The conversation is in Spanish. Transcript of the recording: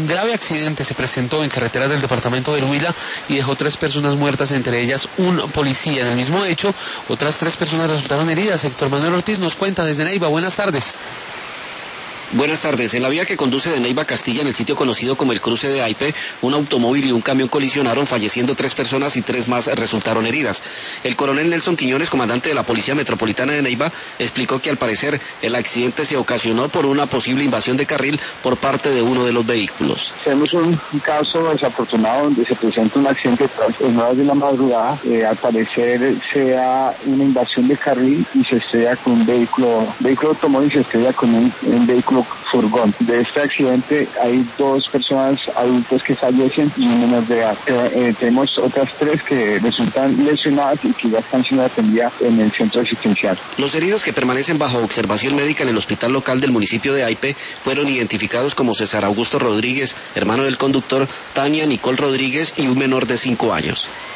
grave accidente se presentó en carreteras del departamento del Huila y dejó 3 personas muertas, entre ellas un policía. En el mismo hecho, otras 3 personas resultaron heridas. Héctor Manuel Ortiz nos cuenta desde Neiva. Buenas tardes. Buenas tardes. En la vía que conduce de Neiva a Castilla, en el sitio conocido como el cruce de Aipe, un automóvil y un camión colisionaron, falleciendo 3 personas y 3 más resultaron heridas. El coronel Nelson Quiñones, comandante de la Policía Metropolitana de Neiva, explicó que al parecer el accidente se ocasionó por una posible invasión de carril por parte de uno de los vehículos. Tenemos un caso desafortunado donde se presenta un accidente en horas de la madrugada. Al parecer sea una invasión de carril y se estrella con un vehículo automóvil, se estrella con un vehículo furgón. De este accidente hay 2 personas adultas que fallecen y un menor de edad. Tenemos otras 3 que resultan lesionadas y que ya están siendo atendidas en el centro asistencial. Los heridos, que permanecen bajo observación médica en el hospital local del municipio de Aipe, fueron identificados como César Augusto Rodríguez, hermano del conductor, Tania Nicole Rodríguez y un menor de 5 años.